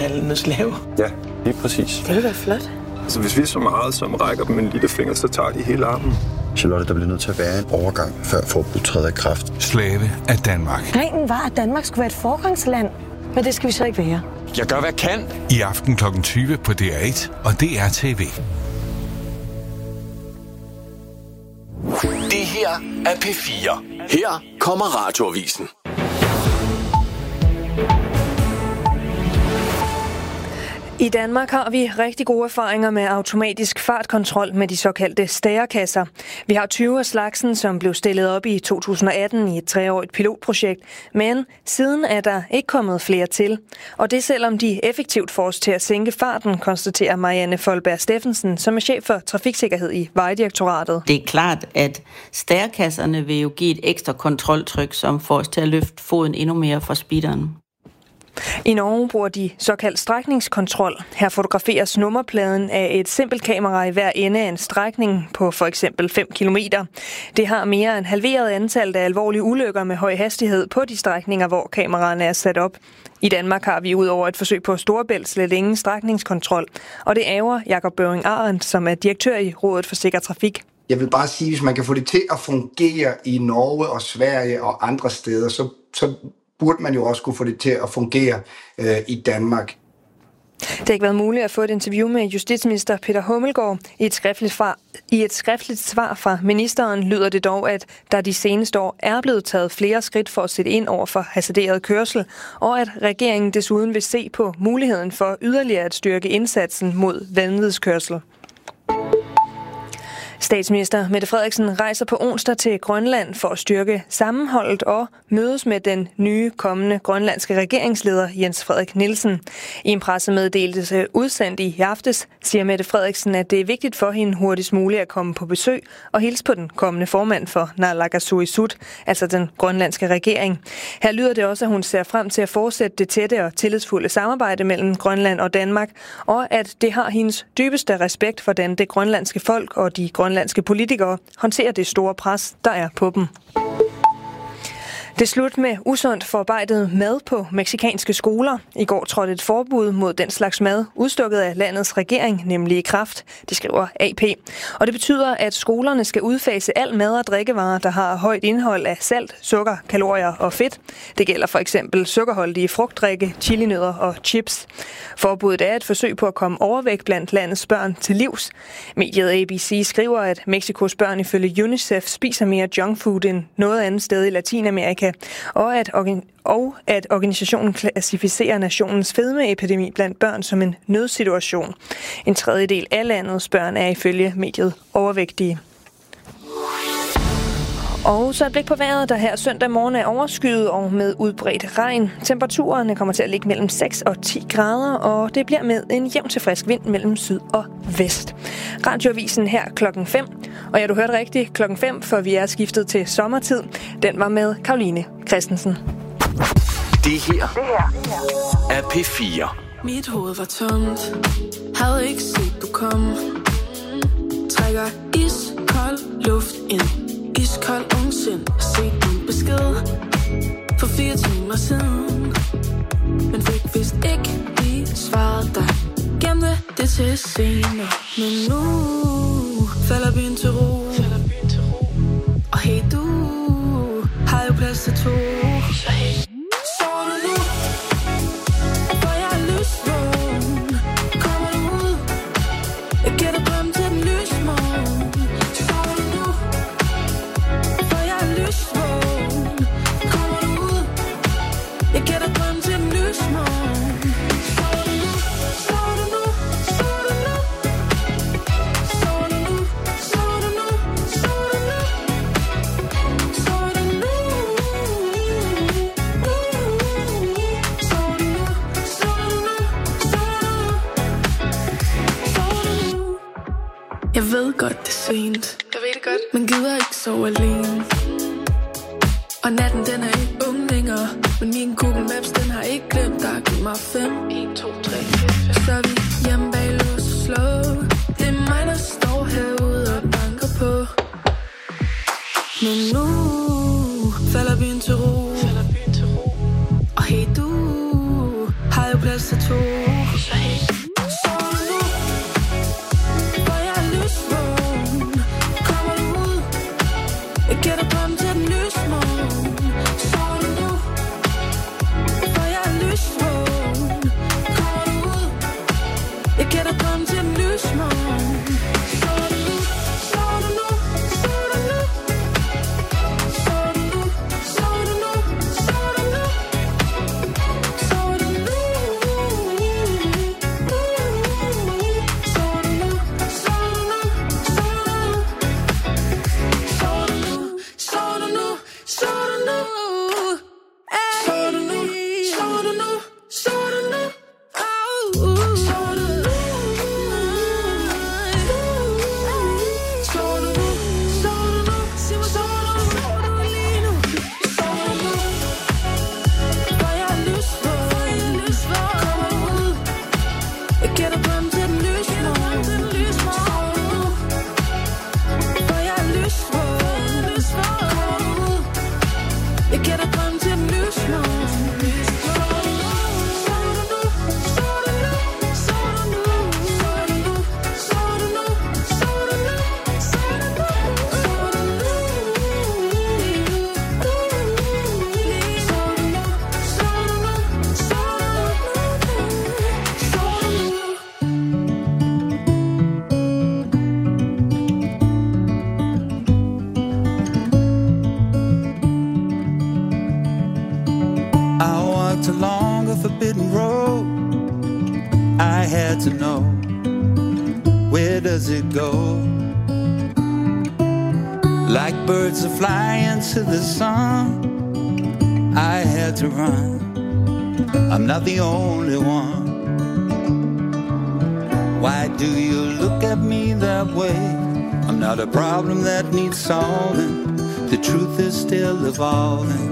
knaldenes slave. Ja, lige præcis. Det er da flot. Altså, hvis vi er så meget, som rækker dem en lille finger, så tager de hele armen. Charlotte, der bliver nødt til at være en overgang, før forbuddet træder i kraft. Slave af Danmark. Planen var, at Danmark skulle være et foregangsland, men det skal vi så ikke være. Jeg gør, hvad jeg kan. I aften kl. 20 på DR1 og DR TV. Det her er P4. Her kommer Radioavisen. I Danmark har vi rigtig gode erfaringer med automatisk fartkontrol med de såkaldte stærekasser. Vi har 20 af slagsen, som blev stillet op i 2018 i et 3-årigt pilotprojekt, men siden er der ikke kommet flere til. Og det selvom de effektivt får os til at sænke farten, konstaterer Marianne Folberg Steffensen, som er chef for trafiksikkerhed i Vejdirektoratet. Det er klart, at stærekasserne vil jo give et ekstra kontroltryk, som får os til at løfte foden endnu mere fra speederen. I Norge bruger de såkaldt strækningskontrol. Her fotograferes nummerpladen af et simpelt kamera i hver ende af en strækning på for eksempel 5 kilometer. Det har mere end halveret antallet af alvorlige ulykker med høj hastighed på de strækninger, hvor kameraerne er sat op. I Danmark har vi udover et forsøg på Storebælt slet ingen strækningskontrol. Og det ærger Jakob Børing Arendt, som er direktør i Rådet for Sikker Trafik. Jeg vil bare sige, hvis man kan få det til at fungere i Norge og Sverige og andre steder, så burde man jo også kunne få det til at fungere i Danmark. Det har ikke været muligt at få et interview med justitsminister Peter Hummelgaard. I et skriftligt svar fra ministeren lyder det dog, at der de seneste år er blevet taget flere skridt for at sætte ind over for hasarderet kørsel, og at regeringen desuden vil se på muligheden for yderligere at styrke indsatsen mod vanvidskørsel. Statsminister Mette Frederiksen rejser på onsdag til Grønland for at styrke sammenholdet og mødes med den nye kommende grønlandske regeringsleder Jens Frederik Nielsen. I en pressemeddelelse udsendt i aftes siger Mette Frederiksen, at det er vigtigt for hende hurtigst muligt at komme på besøg og hilse på den kommende formand for Naalakkersuisut, altså den grønlandske regering. Her lyder det også, at hun ser frem til at fortsætte det tætte og tillidsfulde samarbejde mellem Grønland og Danmark, og at det har hendes dybeste respekt for det grønlandske folk og de grønlandske politikere håndterer det store pres, der er på dem. Det er slut med usundt forarbejdet mad på mexicanske skoler. I går trådte et forbud mod den slags mad, udstukket af landets regering, nemlig i kraft, det skriver AP. Og det betyder, at skolerne skal udfase al mad og drikkevarer, der har højt indhold af salt, sukker, kalorier og fedt. Det gælder for eksempel sukkerholdige frugtdrikke, chilinødder og chips. Forbuddet er et forsøg på at komme overvægt blandt landets børn til livs. Mediet ABC skriver, at Mexikos børn ifølge UNICEF spiser mere junkfood end noget andet sted i Latinamerika, og at organisationen klassificerer nationens fedmeepidemi blandt børn som en nødsituation. En tredjedel af landets børn er ifølge mediet overvægtige. Og så et blik på vejret, der her søndag morgen er overskyet og med udbredt regn. Temperaturerne kommer til at ligge mellem 6 og 10 grader, og det bliver med en jævn til frisk vind mellem syd og vest. Radioavisen her klokken 5. Og ja, du hørte rigtigt klokken 5, for vi er skiftet til sommertid. Den var med Karoline Christensen. Det her er P4. Mit hoved var tomt. Havde ikke set du kom. Trækker iskold luft ind. Iskold ungsind. Set din besked for 4 timer siden. Men fik vist ikke lige svaret dig. Gemte det til senere. Men nu falder byen til ro. Og hey, du har jo plads til 2. Så hey, sover du nu? For jeg er lysvågen. Kommer du ud? Jeg giver dig drøm til den lysmorgen. Sover du nu? For jeg er lysvågen. Kommer du ud? Jeg giver dig drøm til den lysmorgen. Sover du nu? Sover du nu? Sover du nu? Sover du nu? Sover du nu? Sover du nu? Sover du nu? Sover du nu? Sover du nu? Sover du nu? Jeg ved godt, det er sent. Jeg ved det godt. Men gider ikke sove alene. Og natten, den er ikke ung længere. Men min Google Maps, den har ikke glemt dig. Giv mig 5, 1, 2, 3, 4. Så er vi hjemme bag lås og slå. Det er mig, der står herude og banker på. Men nu falder byen til ro. Og hey, du har jo plads os to. Sover du nu? For jeg er lysvågen. Kommer du ud? Jeg gætter drøm til den lysmåne. Sover du nu? For jeg er lysvågen. Kommer du ud? Jeg gætter drøm til den lysmåne. Sover du nu? Sover du nu? Sover du nu? Sover du nu? Sover du nu? Sover du nu? Sover du nu? Sover du nu? Sover du nu? Sover du nu? Sover du nu? Sover du nu? Sover du nu? Sover du nu? Sover du nu? Sover du nu? Sover du nu? Sover du nu? Sig mig, sover du lige nu? Sover du nu? For jeg er lysvågen. Kommer du ud? Jeg gætter drøm til den lysmåne. Sover du nu? For jeg er lysvågen. Kommer du ud? Jeg gætter drøm til den lysmåne. Sover du nu? Sover du nu? Sover du nu? Sover du nu? Sover du nu? Sover du nu? Sover du nu? Sover du nu? Sover du nu? I walked along a forbidden road. I had to know, where does it go? Like birds that fly into the sun, I had to run. I'm not the only one. Why do you look at me that way? I'm not a problem that needs solving. The truth is still evolving.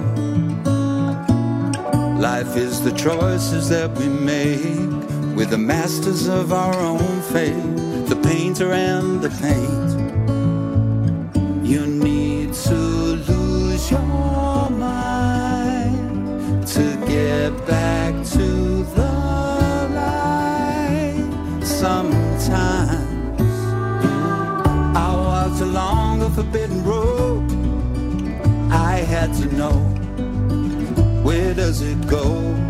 Life is the choices that we make. We're the masters of our own fate. The painter and the paint. You need to lose your mind to get back to the light. Sometimes I walked along a forbidden road. I had to know, where does it go?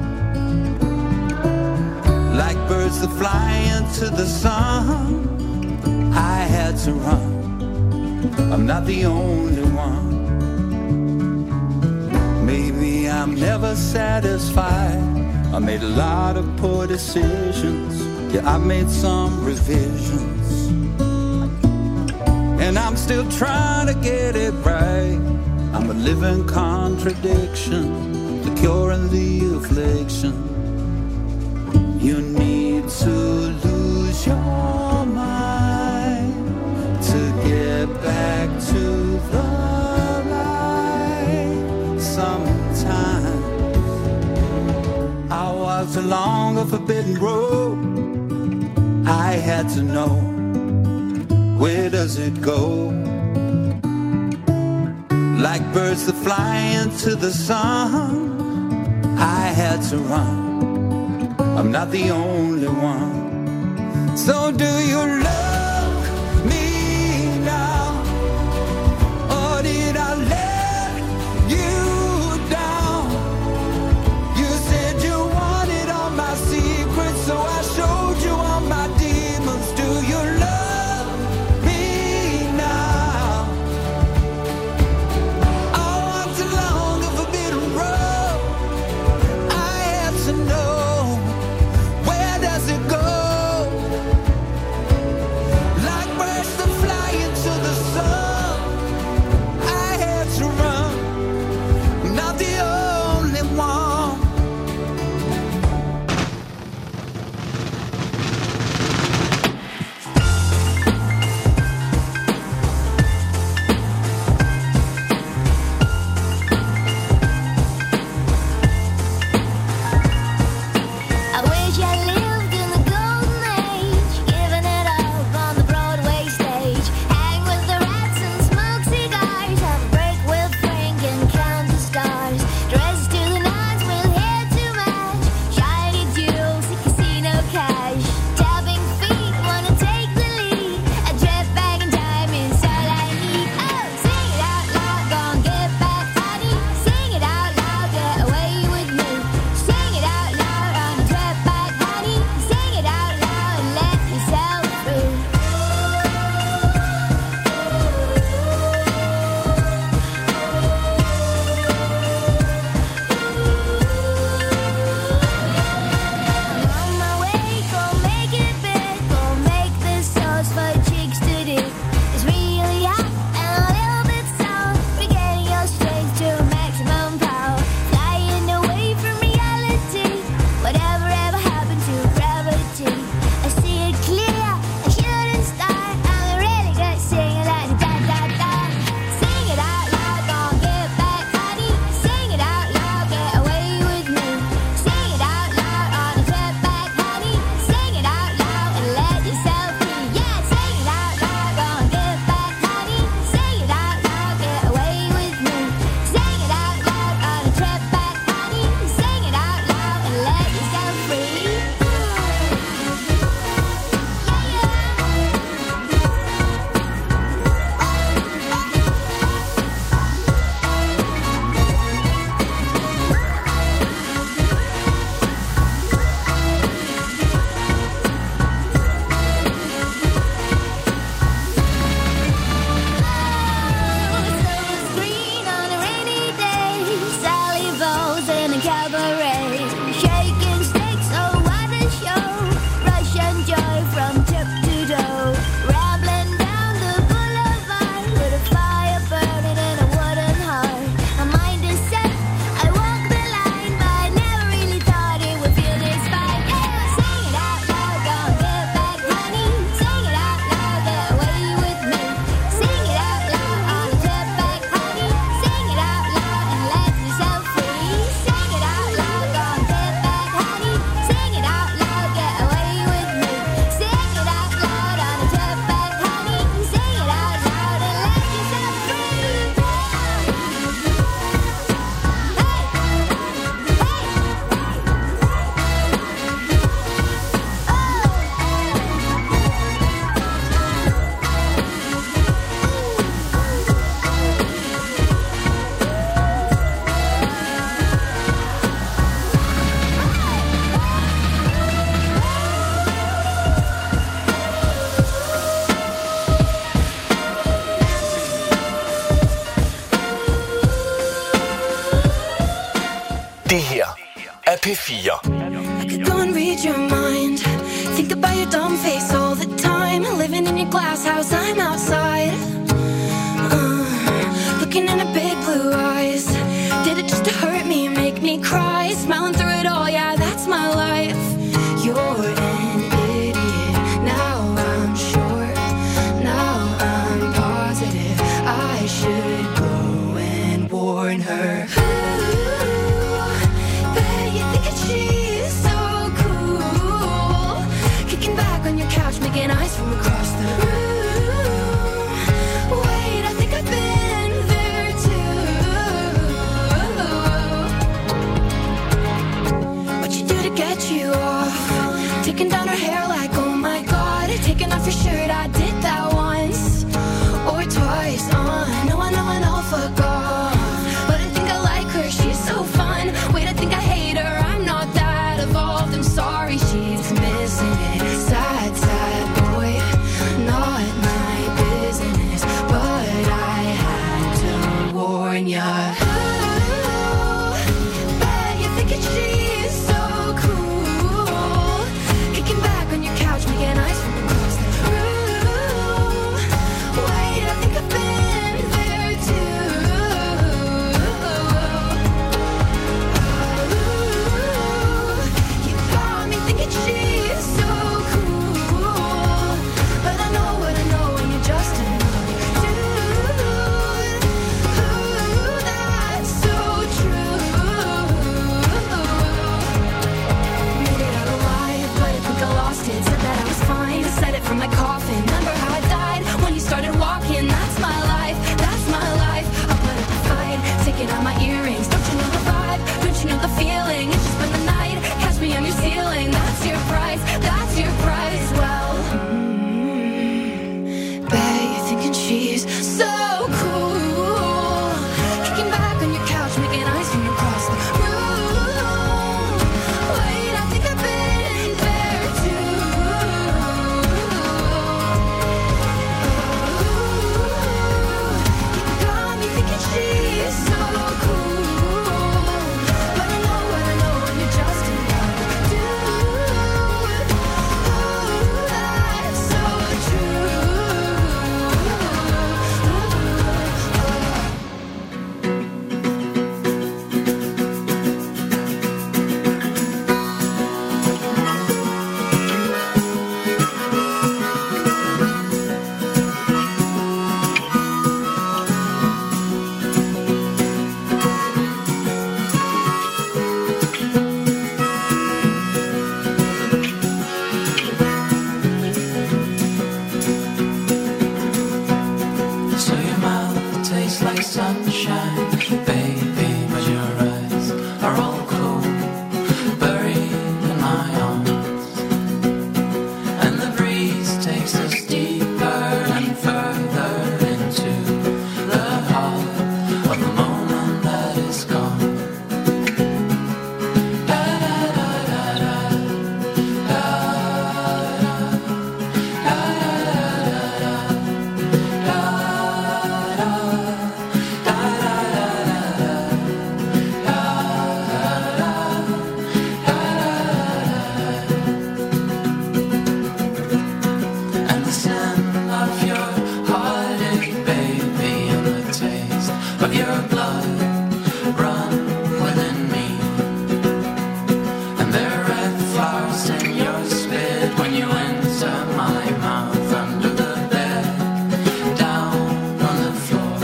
Like birds that fly into the sun, I had to run. I'm not the only one. Maybe I'm never satisfied. I made a lot of poor decisions. Yeah, I made some revisions. And I'm still trying to get it right. I'm a living contradiction, the cure and the affliction. You need to lose your mind to get back to the light. Sometimes I walked along a forbidden road. I had to know, where does it go? Like birds that fly into the sun, I had to run. I'm not the only one. So do you love me now? Or did I let you down? You said you wanted all my secrets, so I showed you all my demons. Do you love me now? I walked along a forbidden road. I had to know, where does it go? P4. I could go and read your mind. Think about your dumb face all the time. Living in your glass house, I'm outside. Looking in her big blue eyes. Did it just to hurt me, make me cry? Smiling through it all, yeah, that's my life. You're an idiot. Now I'm sure. Now I'm positive. I should go and warn her. Making eyes from across the room. Wait, I think I've been there too. What you do to get you off? Taking down her hair like, oh my god. Taking off your shirt, I did that once or twice. I know, fuck off. But I think I like her, she's so fun. Wait, I think I hate her, I'm not that evolved. I'm sorry, she's missing it. Sad boy, not my business, but I had to warn ya. Bet you're thinking she's so cool. Kicking back on your couch, making eyes from across the room. Wait, I think I've been there too. You got me thinking she's so cool. But I know what I know, and you're just another dude. That's so true. Made it out alive, but I think I lost it. Said that I was fine, said it from my coffin. Remember how I died when you started walking? That's my life, that's my life. I put up a fight, taking out my earrings. Don't you know the vibe? Don't you know the feeling? It's just been the night, catch me on your ceiling. That's your price, that's your price. Well, bet you're thinking she's so cool. Kicking back on your couch, making eyes from across the room. Wait, I think I've been there too. You got me thinking she's so cool. But I know what I know, and you're just another dude. That's so true. So your mouth tastes like sunshine, baby, but your eyes are all cold, buried in my arms. And the breeze takes us deeper and further into the heart of the moment that is gone. Da da da da da, da da da da da. And the scent of your heartache, baby, and the taste of your blood run within me. And there are red flowers in your spit when you enter my mouth under the bed, down on the floor.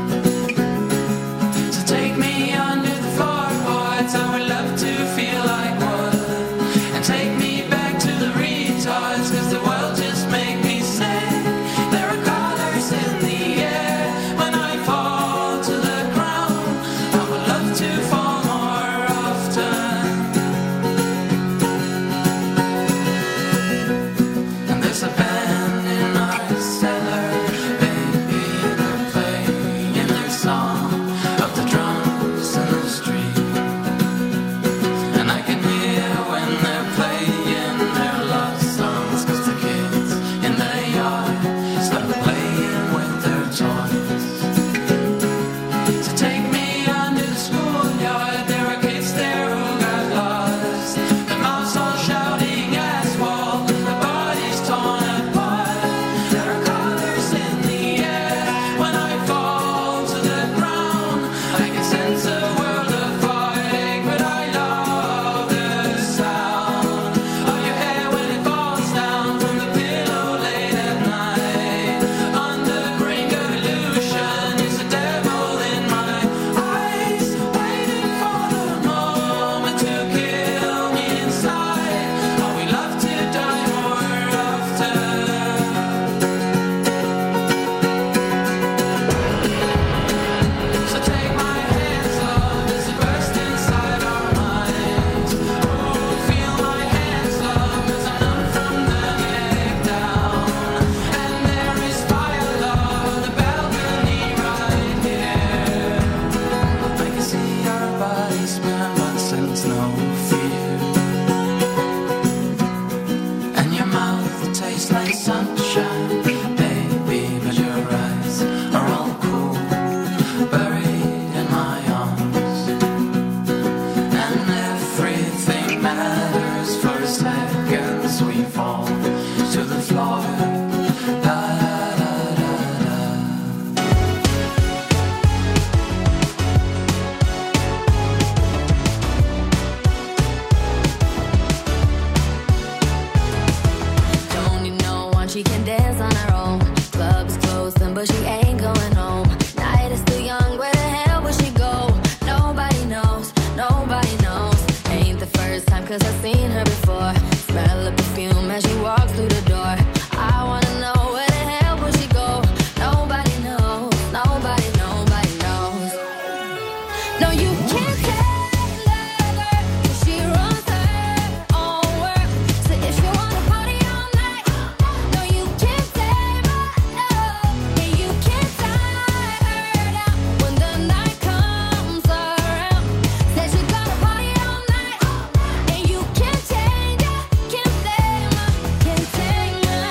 So take me under the floorboards, I would love to feel like wood. And take me back to the retards, cause the world just make me sick. There are colors in the air when I fall to the ground. I would love to fall more often. taste like sunshine, baby, but your eyes are all cool, buried in my arms, and everything matters for seconds. We fall to the floor. She can dance on her own. Club is closed, but she ain't going home. Night is still young, where the hell will she go? Nobody knows, nobody knows. Ain't the first time, cause I've seen her before. Smell of perfume as she walks through the door. I wanna know, where the hell will she go? Nobody knows, nobody, nobody knows. No, you can't tell her, cause she runs her own world. So if you wanna party all night, no, you can't save her, no. And you can't tie her down when the night comes around. Said she's gonna party all night, and you can't change her, can't blame her, can't tame her.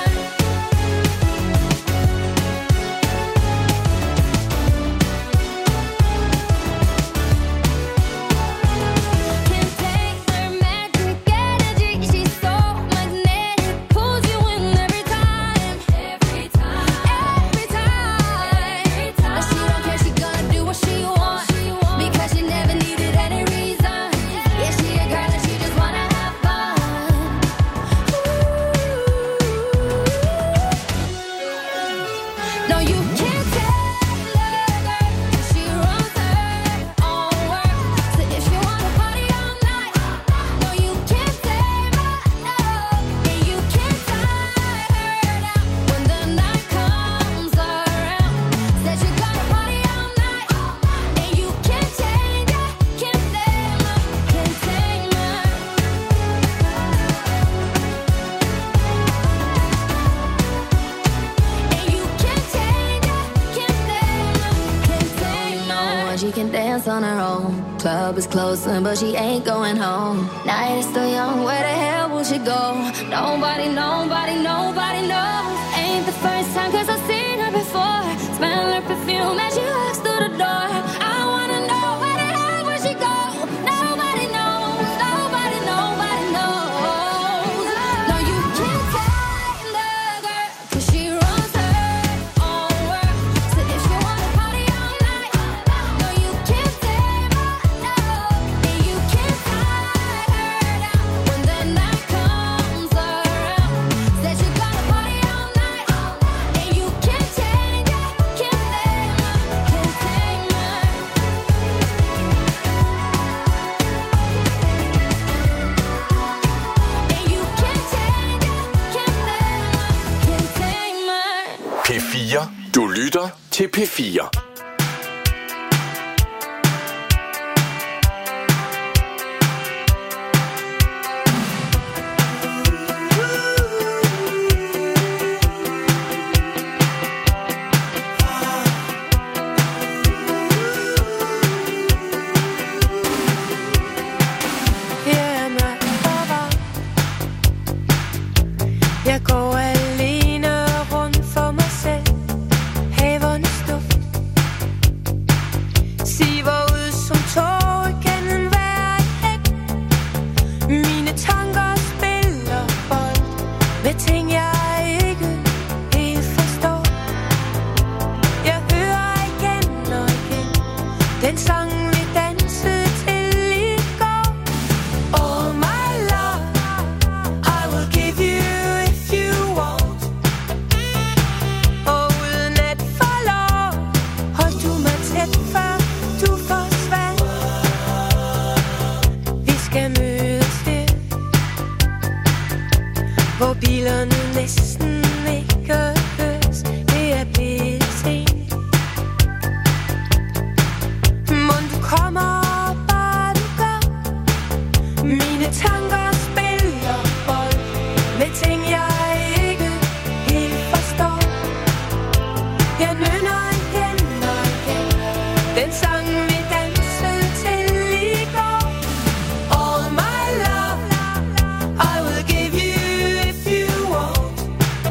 Can't take her magic energy. She's so magnetic, pulls you in every time, every time, every time. Now she don't care, she gonna do what she wants, because she never needed any reason. Yeah, she a girl and she just wanna have fun. No, you can't tell her, cause she runs her own world. So if you wanna party all night, no, you can't save her, no. And you can't tie her down when the night comes around. Said she's gonna party all night, and you can't change her, can't blame her, can't tame her. And you can't change her, can't blame her, can't tame her. No, she can dance on her own. Club is closing, but she ain't going home. Night is still young, where the hell will she go? Nobody, nobody, nobody knows. Ain't the first time, cause I've seen her before. Smell her perfume as she walks through the door. I wanna know, where the hell will she go? Nobody knows, nobody, nobody knows. No, you can't take the girl, cause she runs her own world. So if you wanna party all night, no, you can't save her, no. And you can't tie her down when the night comes around. Said she's gonna party all night, and you can't change her, can't blame her, can't tame her. And you can't change her, can't blame her, can't tame her. P4. Du lytter til P4. Jeg går alene rundt for mig selv. Havernes duft siver ud som tårer gennem hver hæk. Mine tanker spiller bold med ting jeg ikke helt forstår. Jeg hører igen og igen den sang vi dansede til i går. Oh my love, I will give you if you want. Og uden at forlove, holdt du mig tæt før du forsvandt. Vi skal mødes her, hvor bilerne næsten ikke høres. Det er blevet sent. Mon du kommer, bare du gør. Mine tanker spiller bold med ting jeg ikke helt forstår. Jeg nynner igen og igen den sang vi dansede til i går. Oh my love, I will give you if you want.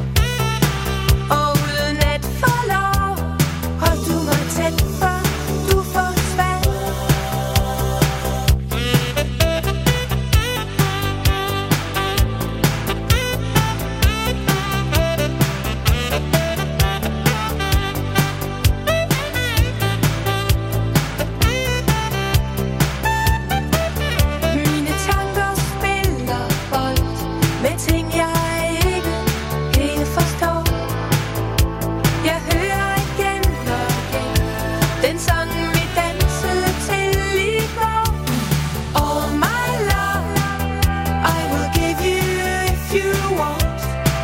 ting jeg ikke helt forstår. Jeg hører igen og igen den sang vi dansede til i går. Oh my love, I will give you if you want.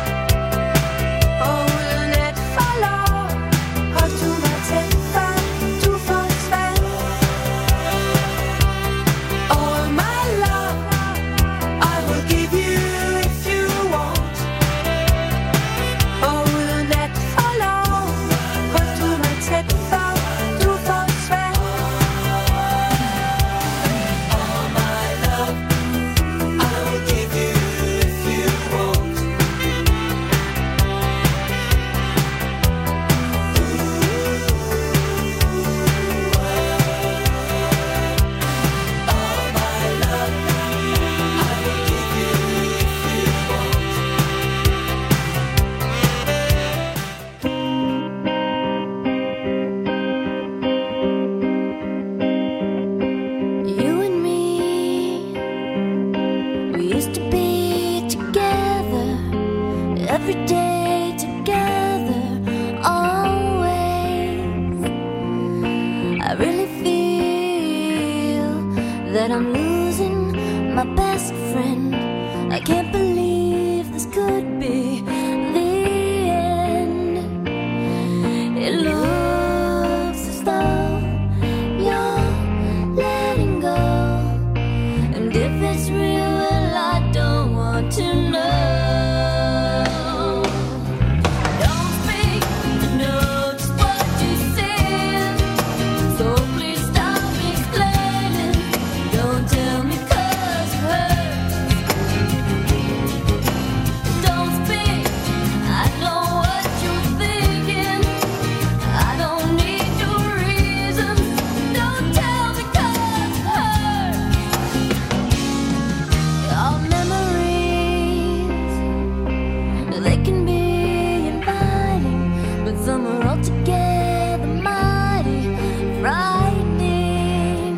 Og uden at forlov, hold du mig tæt før du forsvandt. Oh my love, I will give you if you want. Og uden at forlov, hold du mig tæt før du forsvandt. Oh my love, I will give you if you want. You and me, we used to be together every day, together always. I really feel that I'm losing my best friend. I can't believe this could be the end. It looks as though you're letting go, and if it's real, well, I don't want to know. Don't speak, I know just what you said, so please stop explaining. Don't tell me 'cause it hurts. Don't speak, I know what you're thinking. I don't need your reasons. Don't tell me 'cause it hurts. Our memories, they can be inviting, but some are altogether mighty frightening.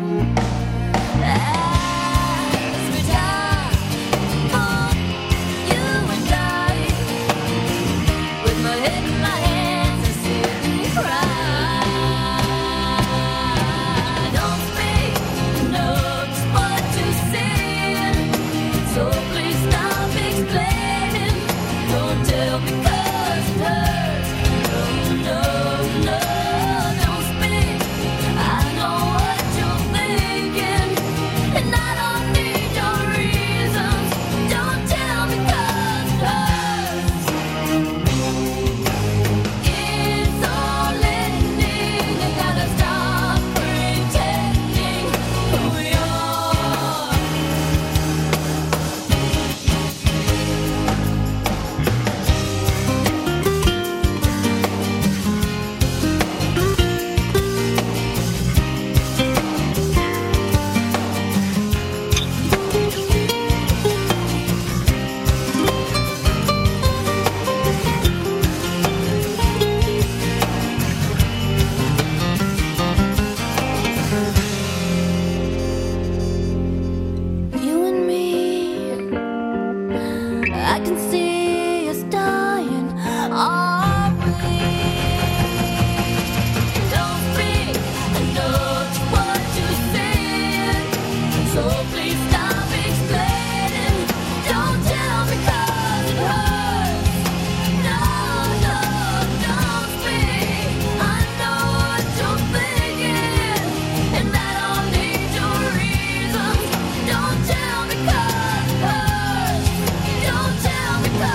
As we die for you and I, with my head in my hands, I sit and cry. Don't speak, I know just what you said, so please stop explaining. Don't tell me 'cause it hurts. No, no, no, don't speak. I know what you're thinking, and I don't need your reasons. Don't tell me 'cause it hurts. It's all ending. I gotta stop pretending who we are. You and me, I can see us dying, are we? Don't speak, I know just what you said, so please stop explaining. Don't tell me 'cause it hurts. No, no, don't speak. I know what you're thinking, and I don't need your reasons. Don't tell me 'cause it hurts. Don't tell me 'cause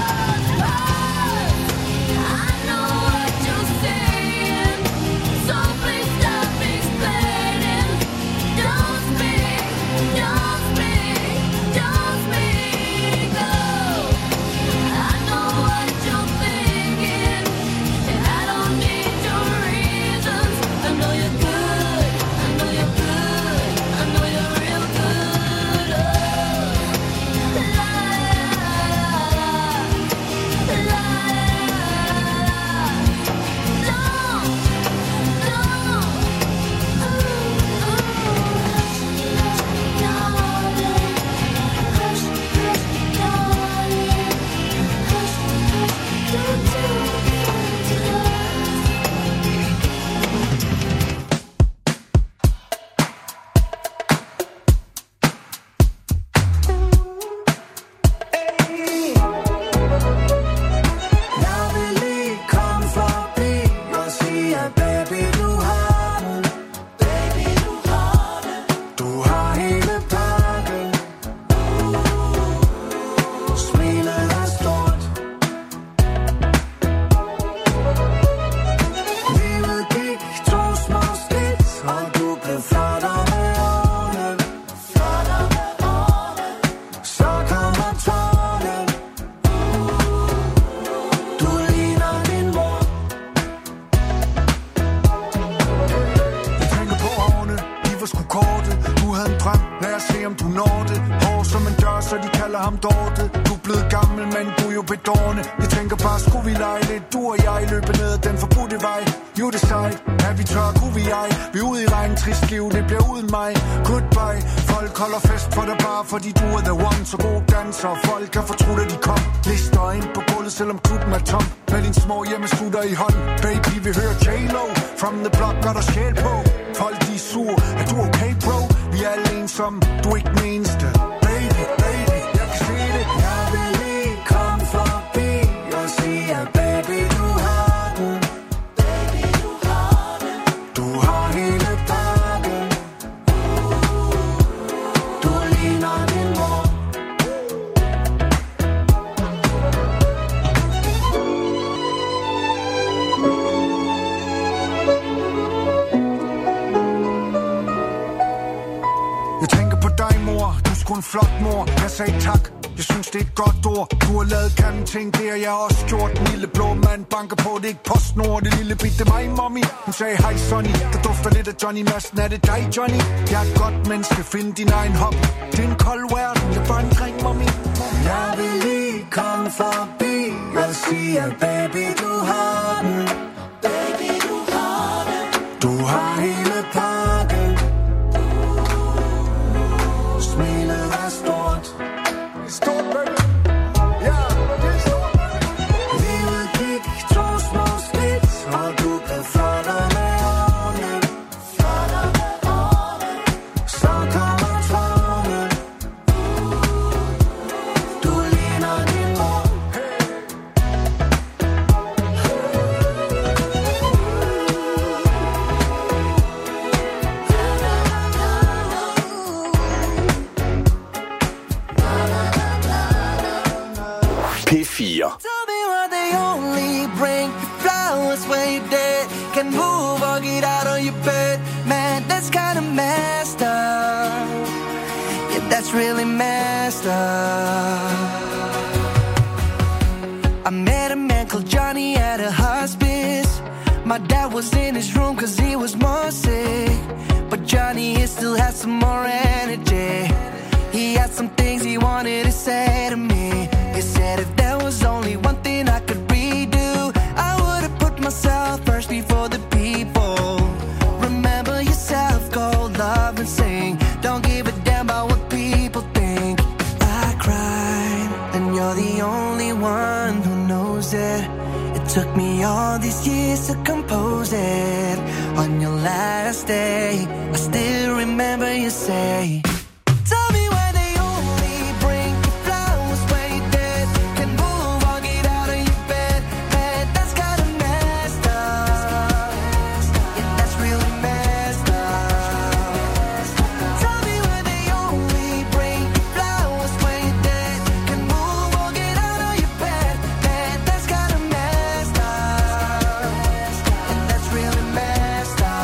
ham Dorte. Du er blevet gammel, men du er jo bedårende. Jeg tænker bare, skulle vi lege lidt, du og jeg, løbe ned ad den forbudte vej. You decide, er vi tør, kunne vi ej. Vi er ude i regn, trist liv, det bliver uden mig. Goodbye, folk holder fest for dig bare, fordi du er the one. Så god danser, folk kan fortrudt, at de kom. Lister ind på gulvet, selvom klubben er tom. Med din små hjemmesutter i hånd. Baby, vi hører J-Lo. From the block, når der sjæl på. Folk, de er sur, er du okay, bro? Vi er alle ensomme, du er ikke den eneste. Baby, baby, jeg kan se det. Jeg vil lige komme forbi og sige, at baby, du har den. Baby, du har den. Du har hele pakken. Du ligner din mor. Jeg tænker på dig, mor. Du er sgu en flot mor. Jeg sagde tak. Jeg synes, det er et godt ord. Du har lavet kanden ting, det har jeg også gjort. Den lille blå mand banker på, det er ikke PostNord. Det lille bitte mig, mommy. Hun sagde, hej Sonny. Der dufter lidt af Johnny Madsen. Er det dig, Johnny? Jeg er et godt menneske. Find din egen hop. Det er en kold verden. Jeg er bare en dreng, mommy. Jeg vil lige komme forbi og sige, at baby, du har den. Baby, du har den. Du har hele pakken. Smilet er stort. Stort, baby. Ja, det er stort, baby. Livet gik 2 små skridt, og du blev flottere med årene. Flottere med årene. Så kommer tårne. Du ligner din mor. P4. Tell me why they only bring you flowers when you're dead. Can move or get out of your bed. Man, that's kinda messed up. Yeah, that's really messed up. I met a man called Johnny at a hospice. My dad was in his room cause he was more sick. But Johnny, he still had some more energy. He had some things he wanted to say to me. He said if there was only one thing I could redo, I would have put myself first before the people. Remember yourself, go love and sing. Don't give a damn about what people think. I cried, and you're the only one who knows it. It took me all these years to compose it. On your last day, I still remember you say, tell me why they only bring you flowers when you're dead. Can move or get out of your bed. Man, that's kinda messed up. Yeah, that's really messed up. Tell me why they only bring you flowers when you're dead. Can move or get out of your bed. Man, that's kinda messed up. And that's really messed up.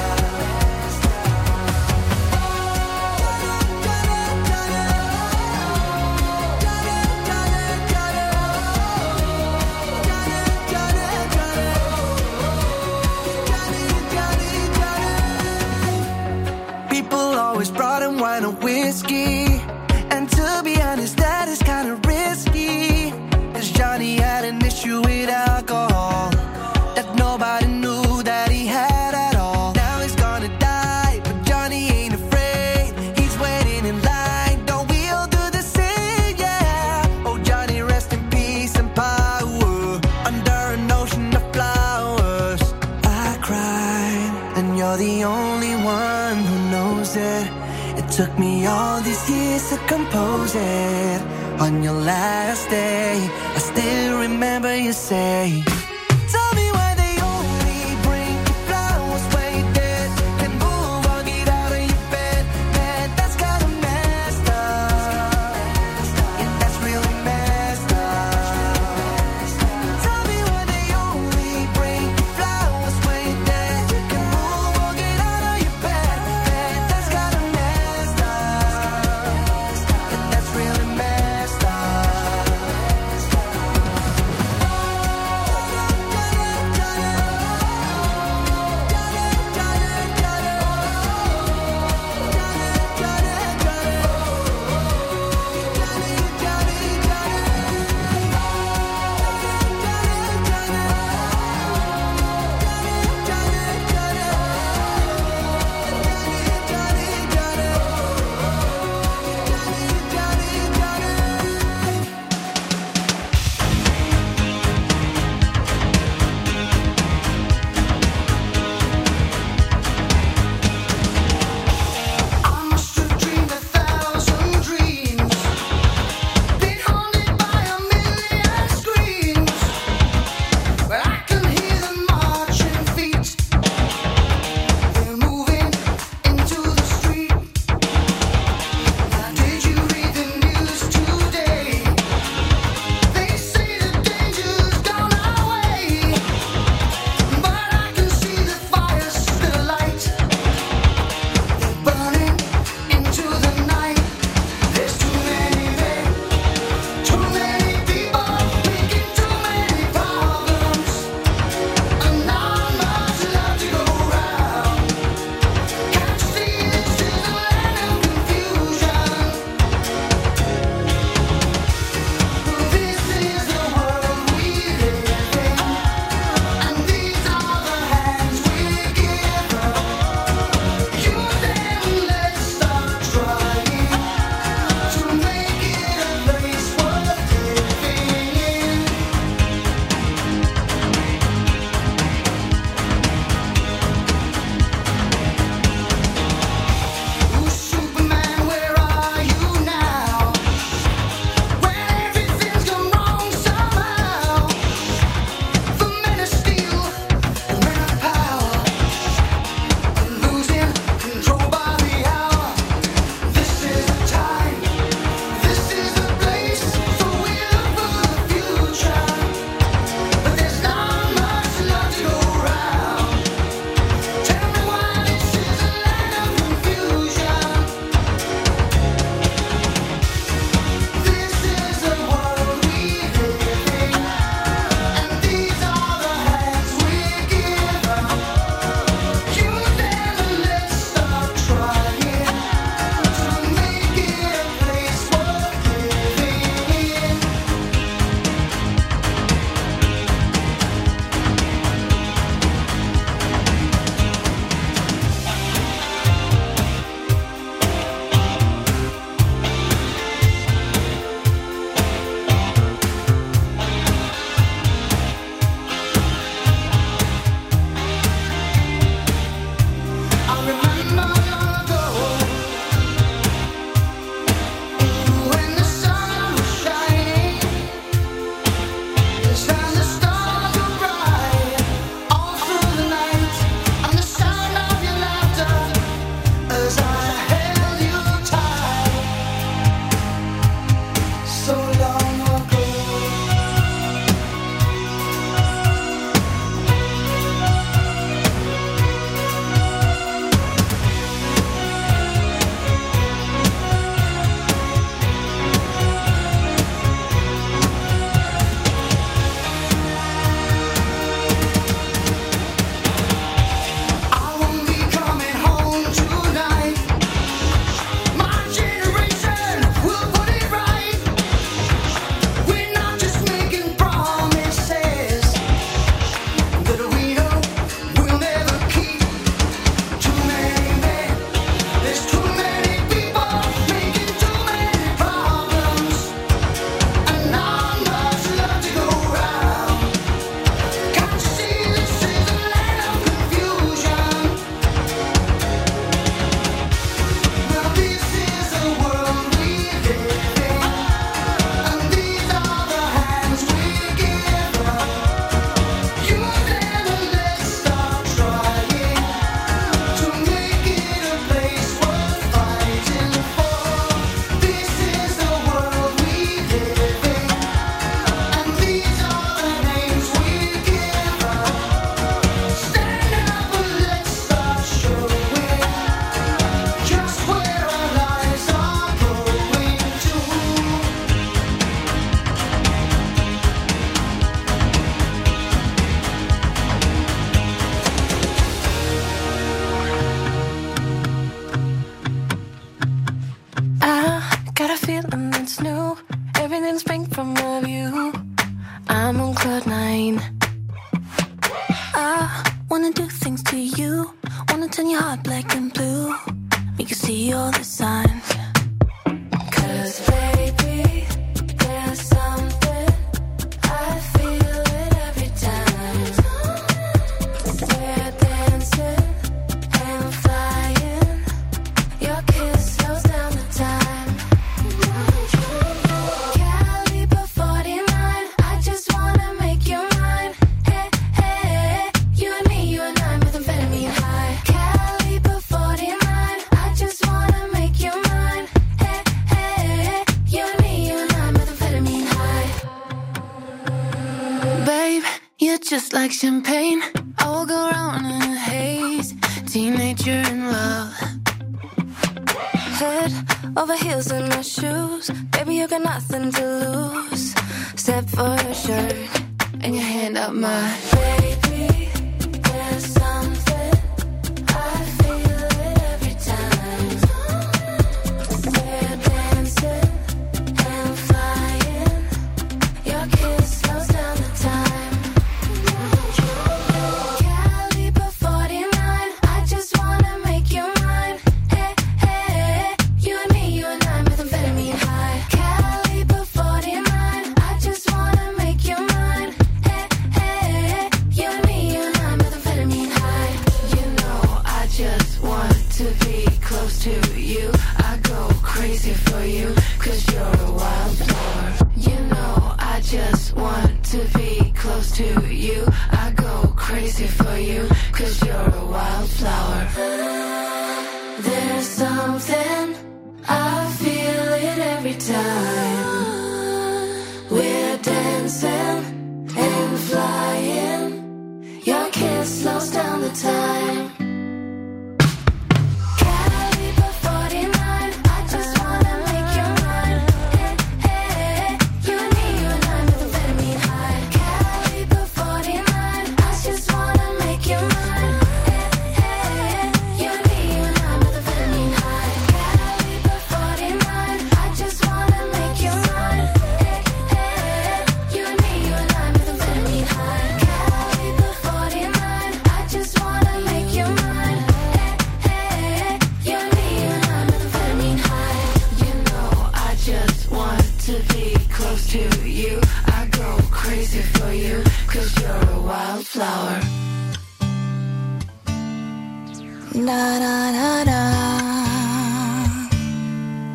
People always brought in wine or whiskey, and to be honest, that is kind of risky. Cause Johnny had an issue with alcohol that nobody knew that he had at all. Now he's gonna die, but Johnny ain't afraid. He's waiting in line, don't we all do the same, yeah. Oh, Johnny, rest in peace and power under an ocean of flowers. I cried, and you're the only one who knows it. It took me all these years to compose it. On your last day, I still remember you say, tell me why they only bring you flowers when you're dead. Can move or get out of your bed. Man, that's kinda messed up. Yeah, that's really messed up. Tell me why they only bring you flowers when you're dead. Can move or get out of your bed. Man, that's kinda messed up. Yeah, that's really messed up. Champagne, I walk around in a haze, teenager in love. Head over heels in my shoes, baby you got nothing to lose. Step for your shirt and your hand up my baby. There's something, I feel it every time. We're dancing and flying, your kiss slows down the time.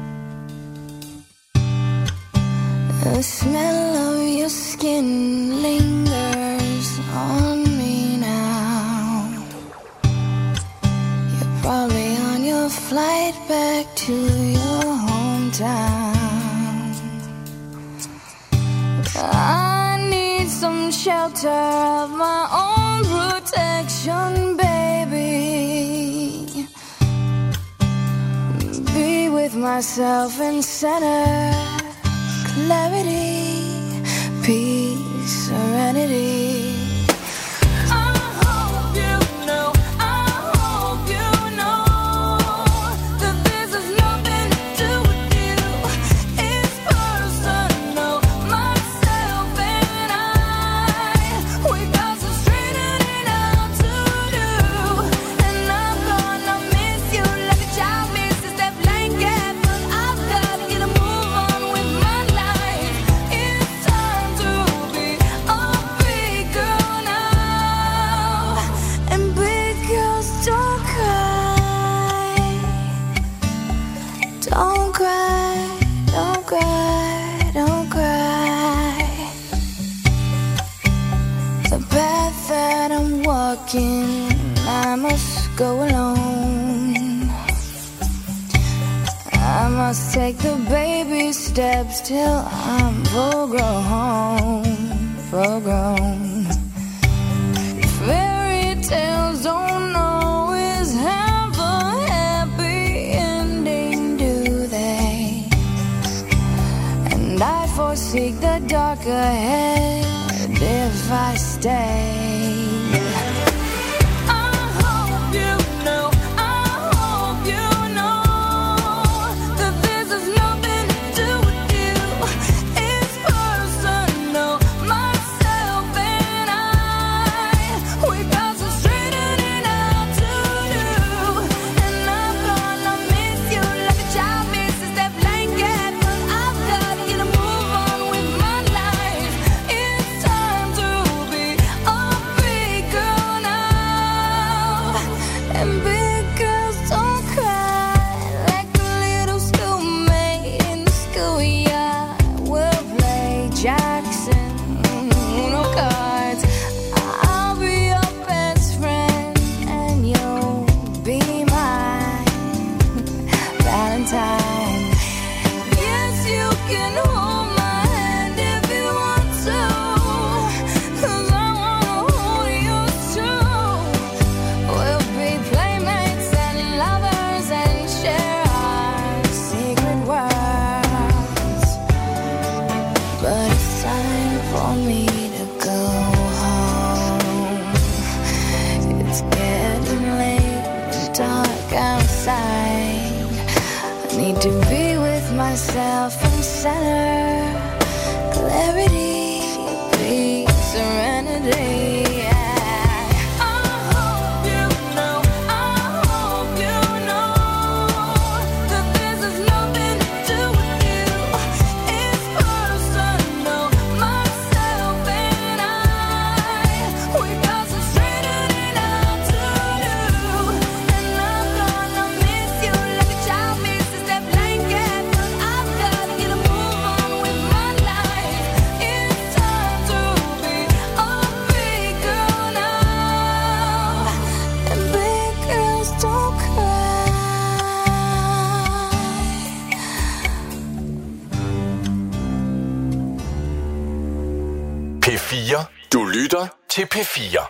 The smell of your skin right back to your hometown. I need some shelter of my own protection, baby. Be with myself in center, clarity, peace, serenity. I must go alone. I must take the baby steps till I'm full grown. Fairy tales don't always have a happy ending, do they? And I foresee the dark ahead if I stay. Myself in center, clarity, peace, serenity. P4. Du lytter til P4.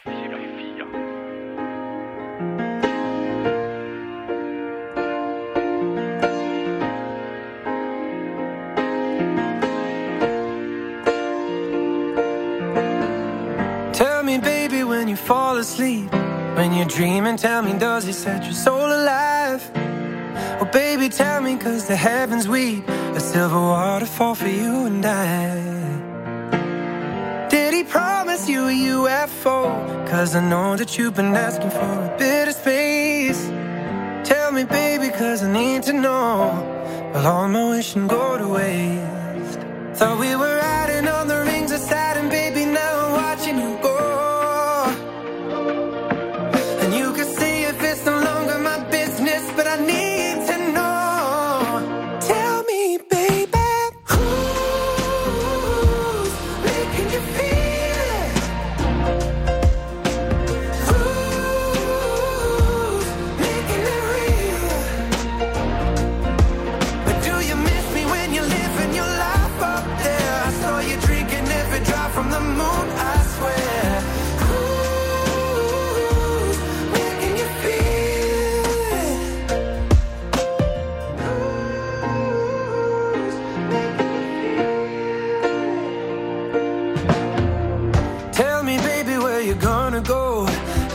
Tell me, baby, when you fall asleep, when you're dreaming, tell me, does it set your soul alive? Oh, baby, tell me, 'cause the heavens weep, a silver waterfall for you and I. Did he promise you a UFO? 'Cause I know that you've been asking for a bit of space. Tell me, baby, 'cause I need to know. Will all my wishing go to waste? Thought we were riding on the rings of Saturn, baby, now I'm watching you go. And you can see if it's no longer my business, but I need to know. Tell me, baby, who's making you feel it? Who's making it real?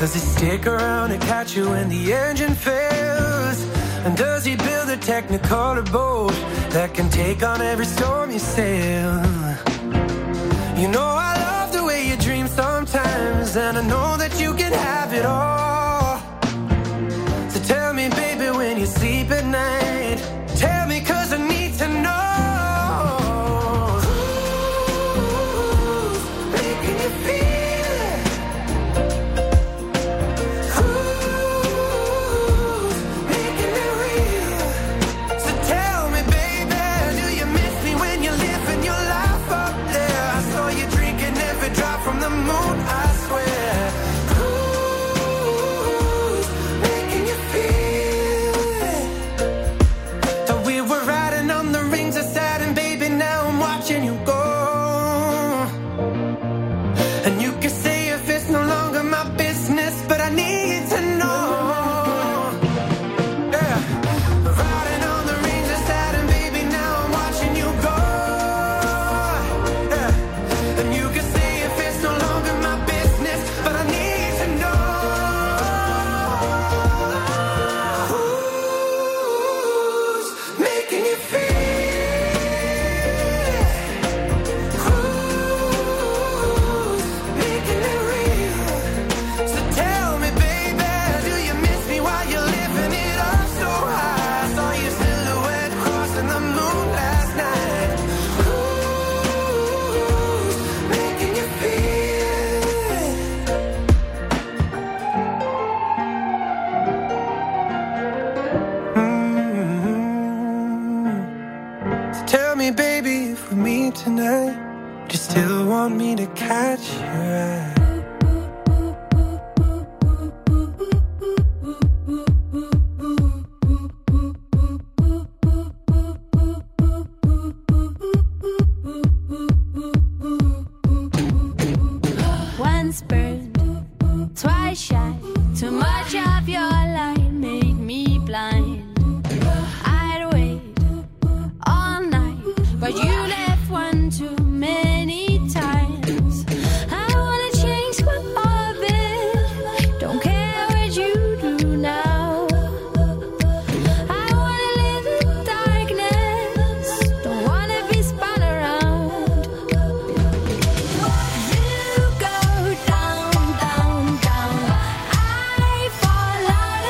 Does he stick around and catch you when the engine fails? And does he build a Technicolor boat that can take on every storm you sail? You know I love the way you dream sometimes, and I know that you can have it all. So tell me, baby, when you sleep at night, tell me 'cause I need to know. Tonight, do you still want me to catch your eye? Once burned, twice shy. Too much of your light made me blind. I'd wait all night, but you left one too many times. I wanna change my orbit, don't care what you do now. I wanna live in darkness, don't wanna be spun around. You go down, down, down, I fall out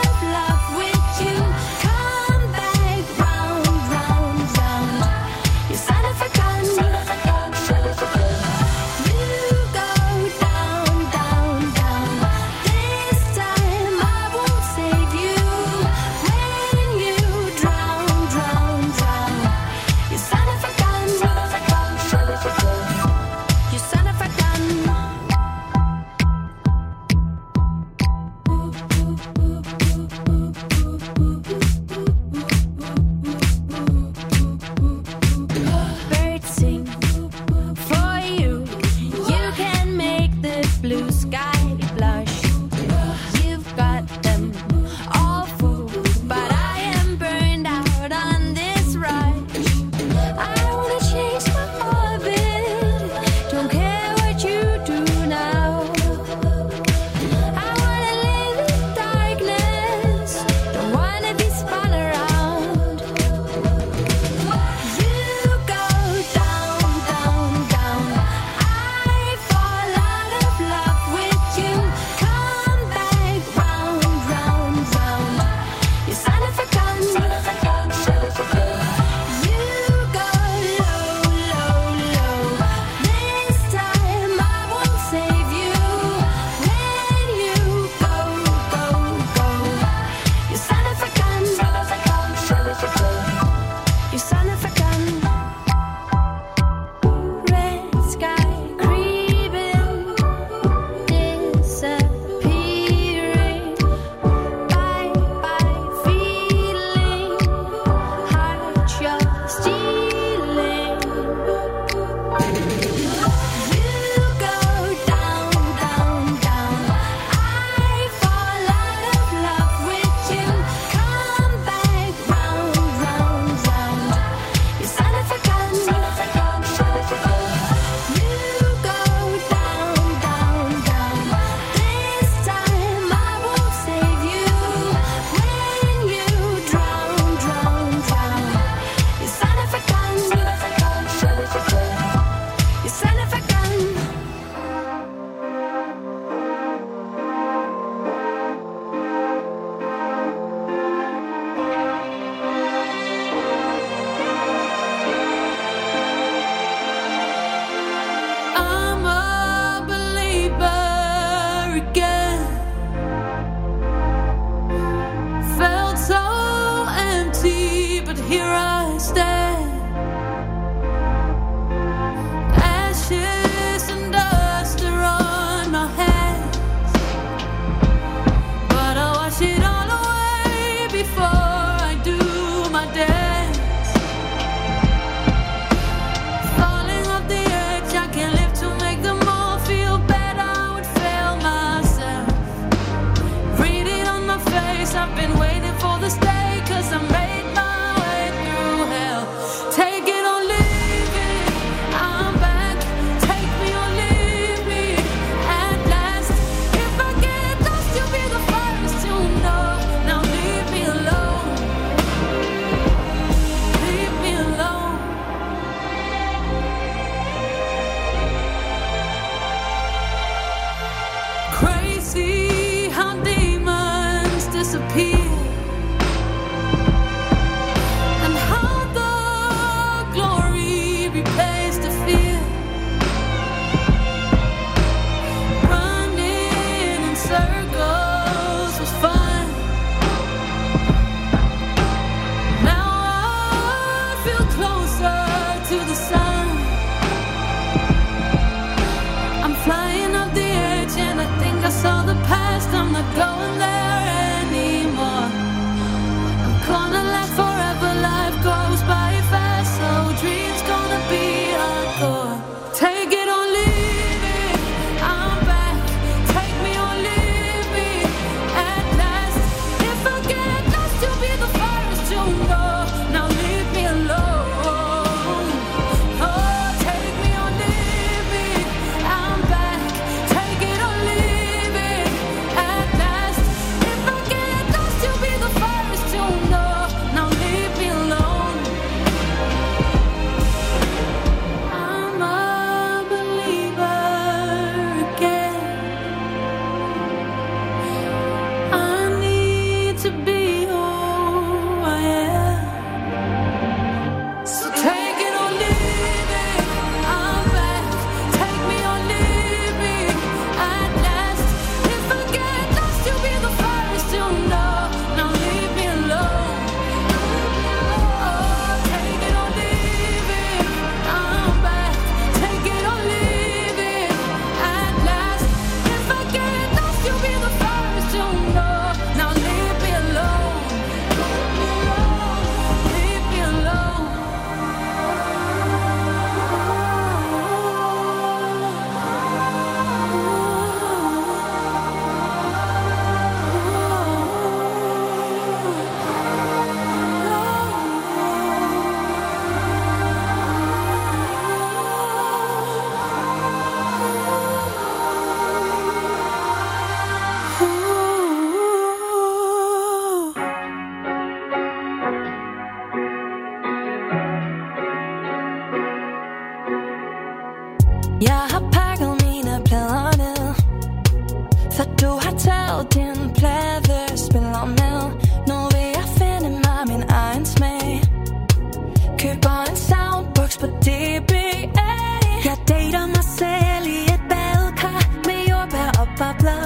For du har taget din pladespiller med. Nu vil jeg finde mig min egen smag. Køber en soundbox på DBA. Jeg dater mig selv i et badekar med jordbær og bobler.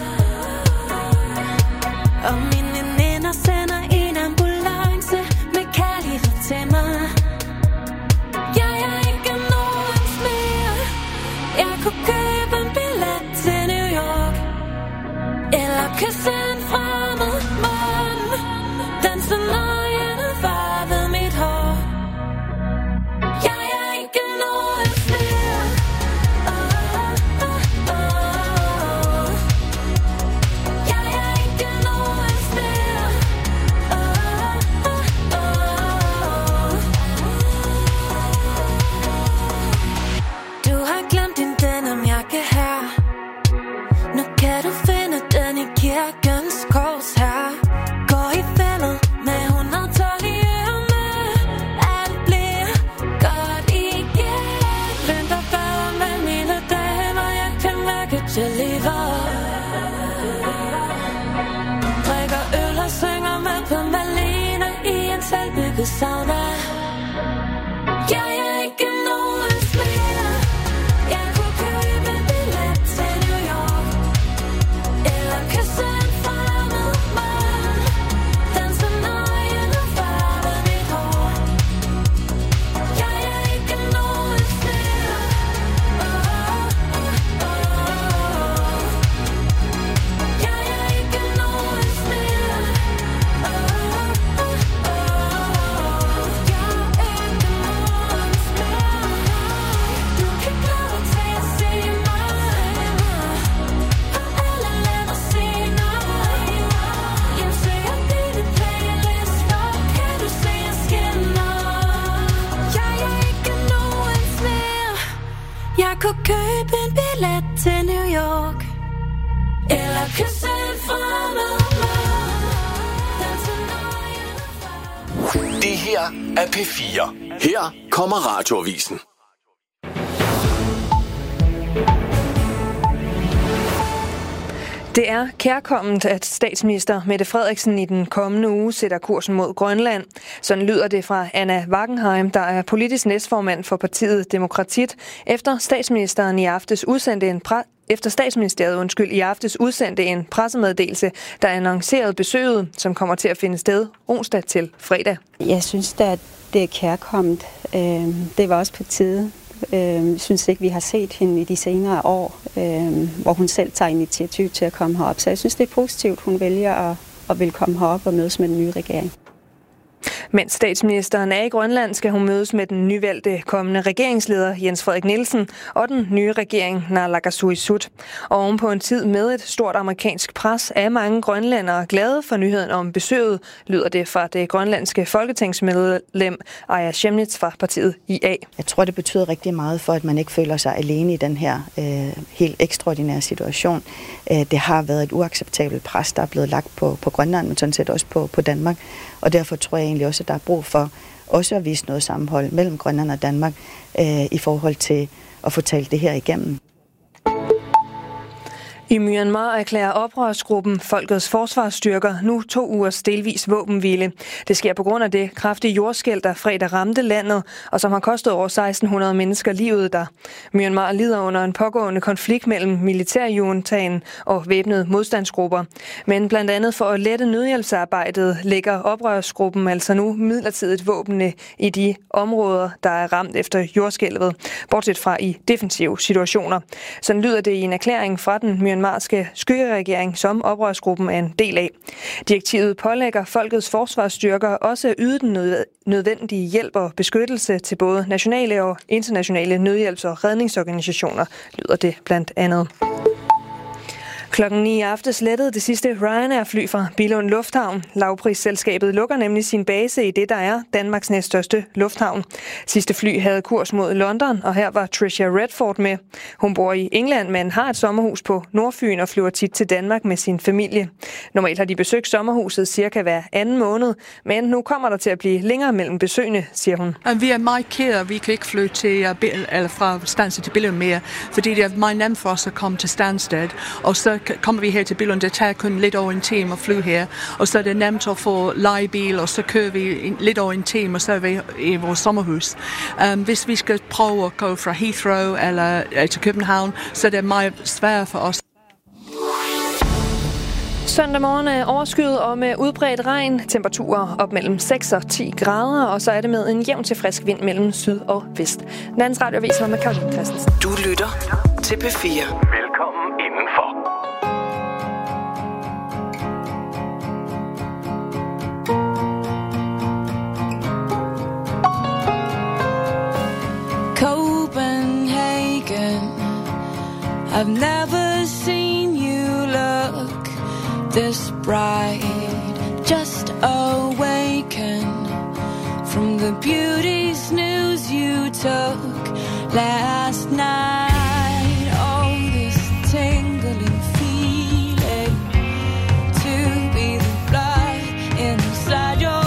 Og mine veninder sender en ambulance med kærlighed til mig. Jeg er ikke nogens mere. Jeg kunne købe en billet til New York. Eller kysse en fremmed mand. Danse nøgen og farve mit hår. Jeg er ikke nogens mere. Jeg er ikke nogens mere. Du har glemt din denimjakke her. Nu kan du finde den i kirkens kors her. Går i fældet med 112 i ørerne. Alt bliver godt igen. Venter bare med mine damer. Jeg kan mærke til livet. Drikker øl og synger med på Malene i en selvbygget sauna. Jeg er ikke nogens mere. Jeg kunne købe en billet til New York. Eller kysse en fremmed mand. Danse nøgen og farve mit hår. Jeg er ikke nogens mere. Jeg er ikke nogens mere. Du kan glæde til at se mig. Og alle lader se nej. Jeg ser dine playlister. Kan du se jeg skinner? Jeg er ikke nogens mere. Jeg kunne købe en billet til New York. Eller kysse en fremmed mand. Danse nøgen. Det her er P4. Her kommer Radioavisen. Det er kærkomment, at statsminister Mette Frederiksen i den kommende uge sætter kursen mod Grønland. Sådan lyder det fra Anna Wackenheim, der er politisk næstformand for partiet Demokratiet, efter statsministeren i aftes udsendte i aftes udsendte en pressemeddelelse, der annoncerede besøget, som kommer til at finde sted onsdag til fredag. Jeg synes da, at det er kærkomment. Det var også på tide. Jeg synes ikke, vi har set hende i de senere år, hvor hun selv tager initiativ til at komme herop. Så jeg synes, det er positivt, hun vælger at vil komme herop og mødes med den nye regering. Mens statsministeren er i Grønland, skal hun mødes med den nyvalgte kommende regeringsleder Jens Frederik Nielsen og den nye regering Naalakkersuisut. Og ovenpå en tid med et stort amerikansk pres er mange grønlændere glade for nyheden om besøget, lyder det fra det grønlandske folketingsmedlem Aya Chemnitz fra partiet IA. Jeg tror, det betyder rigtig meget for, at man ikke føler sig alene i den her helt ekstraordinære situation. Det har været et uacceptabelt pres, der er blevet lagt på Grønland, men sådan set også på Danmark. Og derfor tror jeg egentlig også, at der er brug for også at vise noget sammenhold mellem Grønland og Danmark i forhold til at få talt det her igennem. I Myanmar erklærer oprørsgruppen Folkets Forsvarsstyrker nu 2 ugers delvis våbenhvile. Det sker på grund af det kraftige jordskælv, der fredag ramte landet, og som har kostet over 1600 mennesker livet der. Myanmar lider under en pågående konflikt mellem militærjuntaen og væbnede modstandsgrupper. Men blandt andet for at lette nødhjælpsarbejdet lægger oprørsgruppen altså nu midlertidigt våbnene i de områder, der er ramt efter jordskælvet, bortset fra i defensive situationer. Sådan lyder det i en erklæring fra den myanmarske skyggeregering, som oprørsgruppen er en del af. Direktivet pålægger Folkets Forsvarsstyrker også at yde den nødvendige hjælp og beskyttelse til både nationale og internationale nødhjælps- og redningsorganisationer, lyder det blandt andet. Klokken 9 i aftes lettede det sidste Ryanair-fly fra Billund Lufthavn. Lavprisselskabet lukker nemlig sin base i det, der er Danmarks næststørste lufthavn. Sidste fly havde kurs mod London, og her var Tricia Redford med. Hun bor i England, men har et sommerhus på Nordfyn og flyver tit til Danmark med sin familie. Normalt har de besøgt sommerhuset cirka hver anden måned, men nu kommer der til at blive længere mellem besøgende, siger hun. Vi er meget kede, vi kan ikke flyve til, eller fra Stansted til Billund mere, fordi det er meget nemt for os at komme til Stansted, og så kommer vi her til Billund. Det tager kun lidt over en time at flyve her. Og så er det nemt at få lejebil, og så kører vi lidt over en time, og så er vi i vores sommerhus. Hvis vi skal prøve at gå fra Heathrow eller til København, så er det meget svært for os. Søndag morgen er overskyet og med udbredt regn. Temperaturer op mellem 6 og 10 grader, og så er det med en jævn til frisk vind mellem syd og vest. Landets Radioavis med Caroline Christensen. Du lytter til P4. Velkommen indenfor. Copenhagen, I've never seen you look this bright. Just awaken from the beauty snooze you took last night. Oh, this tingling feeling to be the blood inside your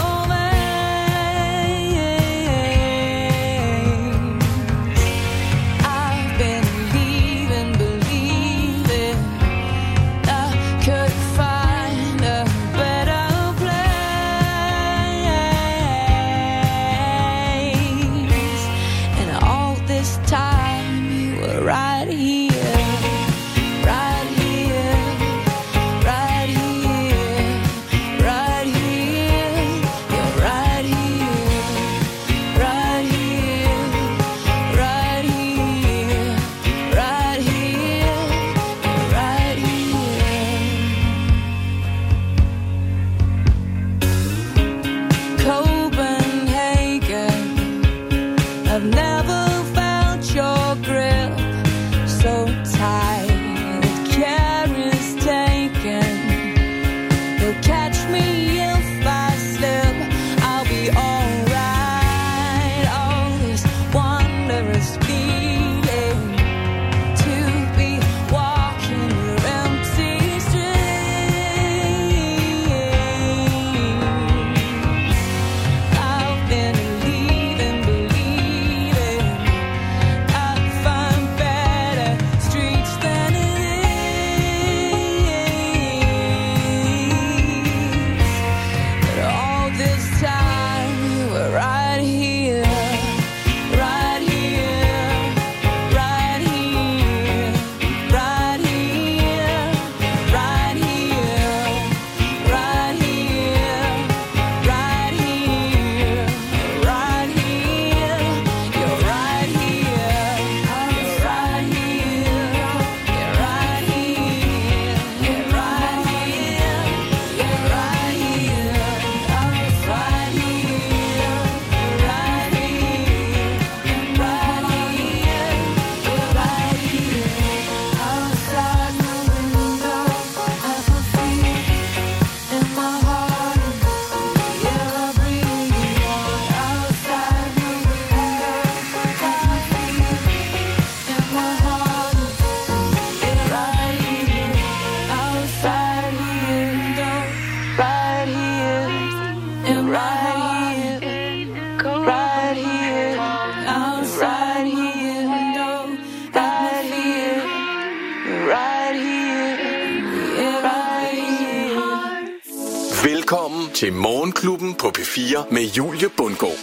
Velkommen til Morgenklubben på P4 med Julie Bundgaard.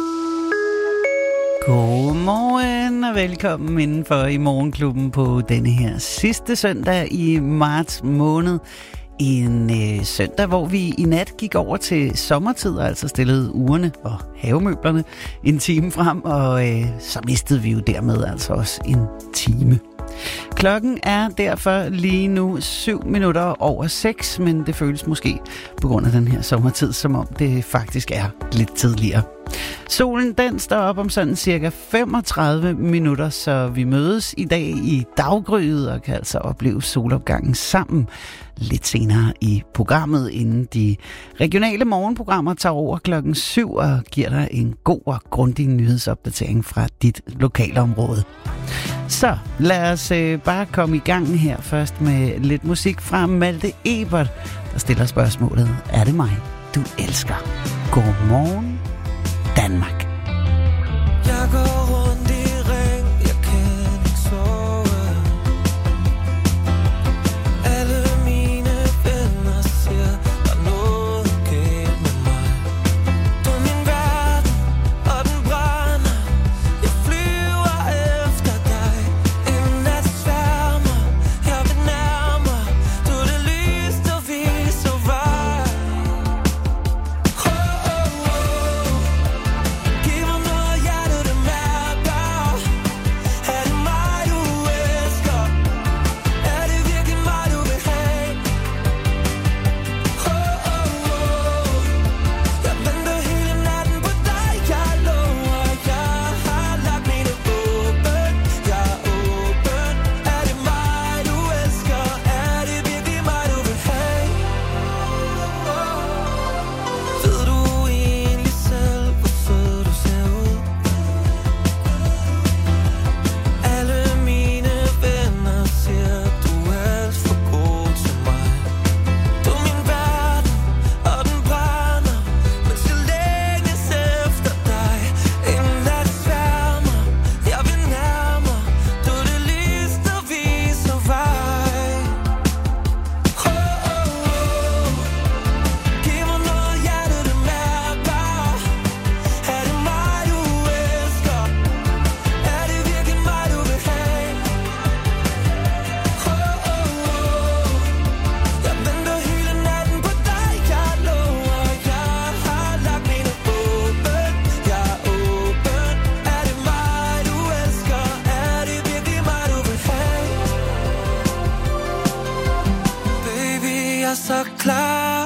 Godmorgen og velkommen indenfor i Morgenklubben på denne her sidste søndag i marts måned. En søndag, hvor vi i nat gik over til sommertid, og altså stillede urene og havemøblerne en time frem, og så mistede vi jo dermed altså også en time. Klokken er derfor lige nu 6:07, men det føles måske på grund af den her sommertid, som om det faktisk er lidt tidligere. Solen den står op om sådan cirka 35 minutter, så vi mødes i dag i daggryet og kan altså opleve solopgangen sammen lidt senere i programmet, inden de regionale morgenprogrammer tager over klokken 7 og giver dig en god og grundig nyhedsopdatering fra dit lokalområde. Så lad os bare komme i gang her først med lidt musik fra Malte Ebert, der stiller spørgsmålet: er det mig, du elsker? Godmorgen, Danmark. Jeg går rundt i ring, jeg kan ikke sove. Alle mine så klar.